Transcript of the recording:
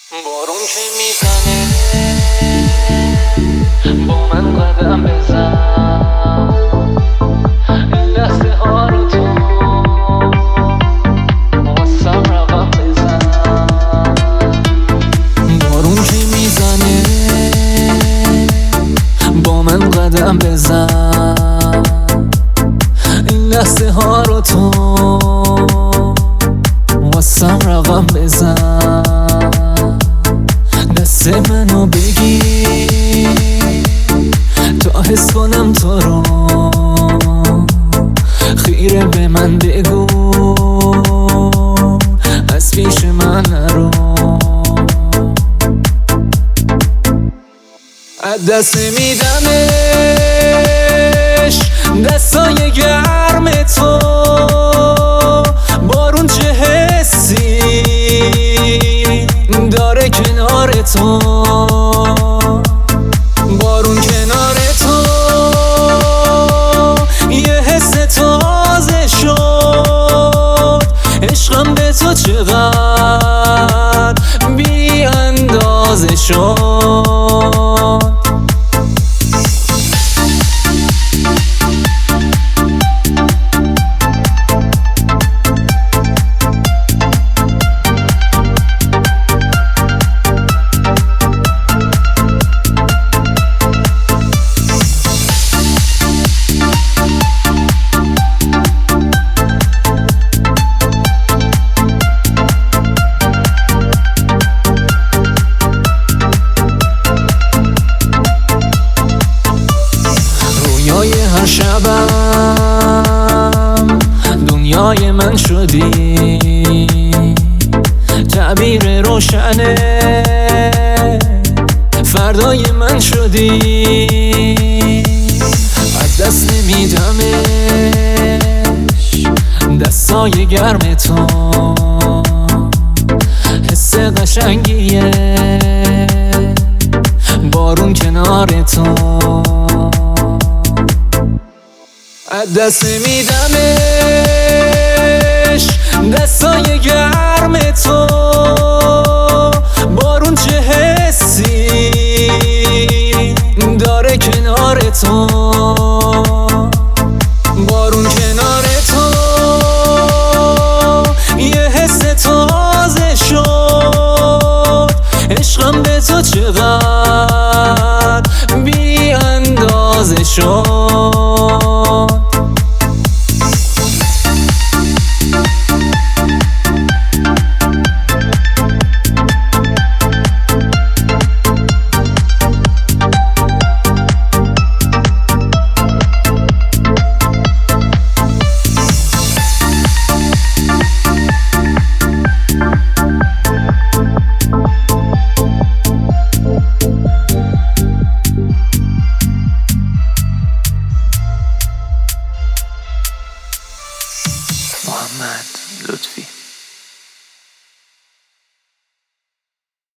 بارون که میزنه با من قدم بزن، این لحظه ها رو تو واسم رقم بزن. بارون که میزنه با من قدم بزن، این لحظه ها رو تو واسم رقم بزن. دست منو بگیر تا حس کنم تو رو، خیره به من بگو از پیش من نرو. از دست میدمش دستای گرم تو، بارون چه حسی داره کنار تو، بارون کنار تو یه حس تازه شد. عشقم به تو چقدر بی اندازه شد. هر شبم دنیای من شدی، تعبیر روشن فردای من شدی. از دست نمیدمش دستای گرم تو، حس قشنگیه بارون کنار تو. از دست میدمش دستای گرم تو، بارون چه حسی داره کنار تو، بارون کنار تو یه حس تازه شد. عشقم به تو چقدر بی اندازه شد. محمد لطفی